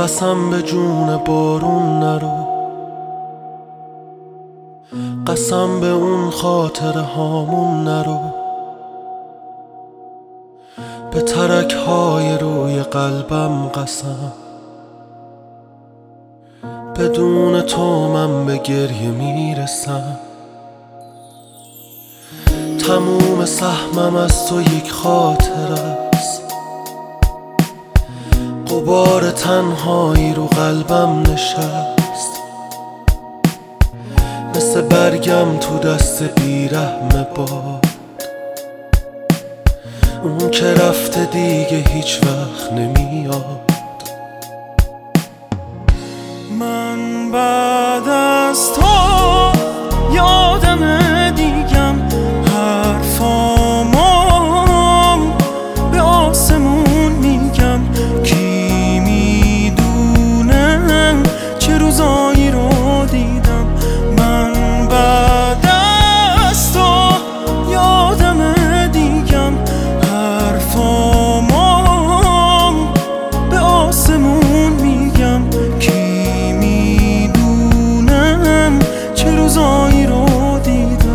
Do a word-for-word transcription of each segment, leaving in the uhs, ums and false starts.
قسم به جون بارون نرو، قسم به اون خاطره هامون نرو، به ترک های روی قلبم قسم، بدون تو من به گریه میرسم. تموم سهمم از تو یک خاطره است، غبار تنهایی رو قلبم نشست، مثل برگم تو دست بیرحم باد، اون که رفته دیگه هیچ وقت نمیاد. من بعد از تو یادم دیگم حرفامو به آسمون میگم، کی میدونه چه روزایی رو دیدم. من بعد از تو یادم دیگم حرفامو به آسمون میگم، کی میدونه چه روزایی رو دیدم.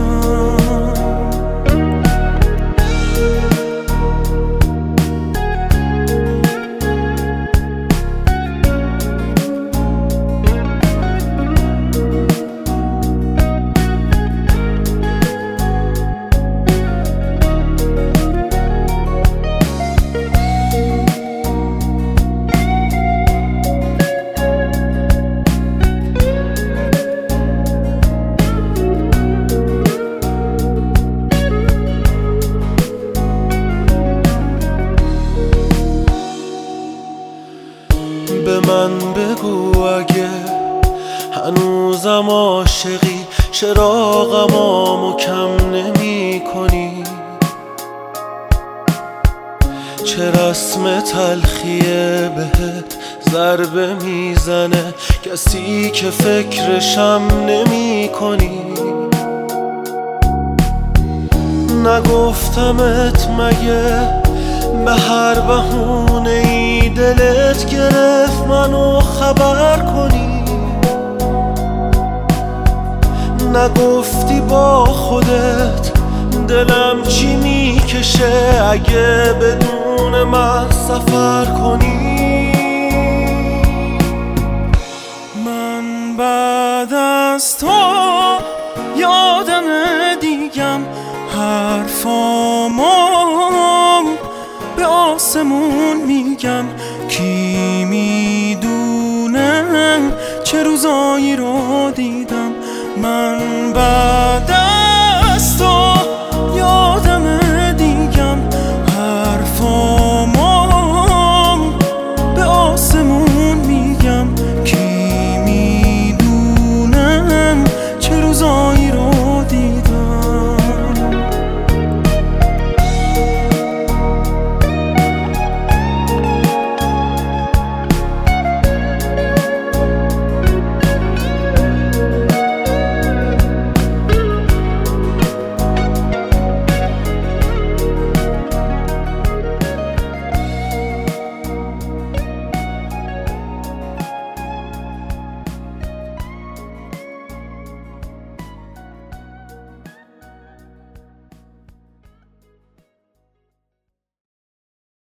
به من بگو اگه هنوزم عاشقی، چراغمامو کم نمی کنی. چه رسم تلخیه بهت ضربه میزنه، کسی که فکرشم نمی کنی. نگفتمت مگه به هر بهونه ای دلت گرفت منو خبر کنی؟ نگفتی با خودت دلم چی میکشه اگه بدون من سفر کنی؟ من بعد از تو یادم دیگم حرفامو به آسمون میگم، کی میدونه چه روزایی رو دیدم. من بعد